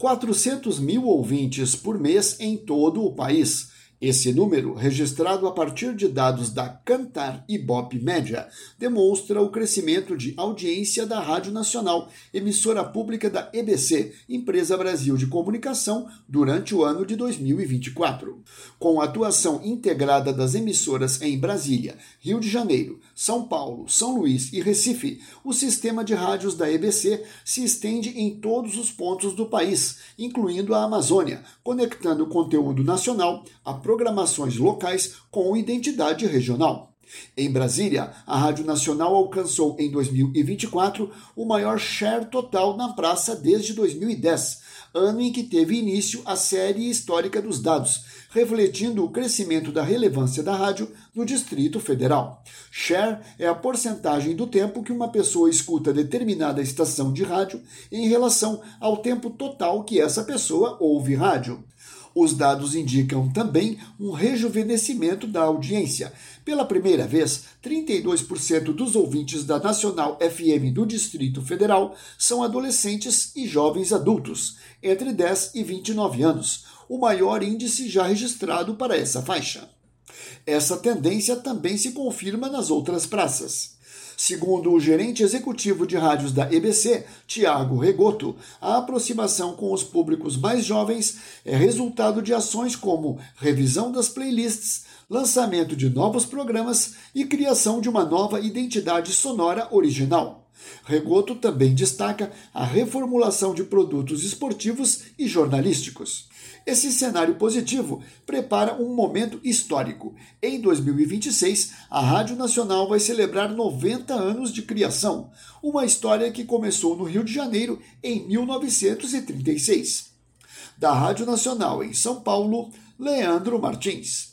400 mil ouvintes por mês em todo o país. Esse número, registrado a partir de dados da Kantar Ibope Média, demonstra o crescimento de audiência da Rádio Nacional, emissora pública da EBC, Empresa Brasil de Comunicação, durante o ano de 2024. Com a atuação integrada das emissoras em Brasília, Rio de Janeiro, São Paulo, São Luís e Recife, o sistema de rádios da EBC se estende em todos os pontos do país, incluindo a Amazônia, conectando o conteúdo nacional a programações locais com identidade regional. Em Brasília, a Rádio Nacional alcançou em 2024 o maior share total na praça desde 2010, ano em que teve início a série histórica dos dados, refletindo o crescimento da relevância da rádio no Distrito Federal. Share é a porcentagem do tempo que uma pessoa escuta determinada estação de rádio em relação ao tempo total que essa pessoa ouve rádio. Os dados indicam também um rejuvenescimento da audiência. Pela primeira vez, 32% dos ouvintes da Nacional FM do Distrito Federal são adolescentes e jovens adultos, entre 10 e 29 anos, o maior índice já registrado para essa faixa. Essa tendência também se confirma nas outras praças. Segundo o gerente executivo de rádios da EBC, Tiago Regoto, a aproximação com os públicos mais jovens é resultado de ações como revisão das playlists, lançamento de novos programas e criação de uma nova identidade sonora original. Regoto também destaca a reformulação de produtos esportivos e jornalísticos. Esse cenário positivo prepara um momento histórico. Em 2026, a Rádio Nacional vai celebrar 90 anos de criação, uma história que começou no Rio de Janeiro em 1936. Da Rádio Nacional em São Paulo, Leandro Martins.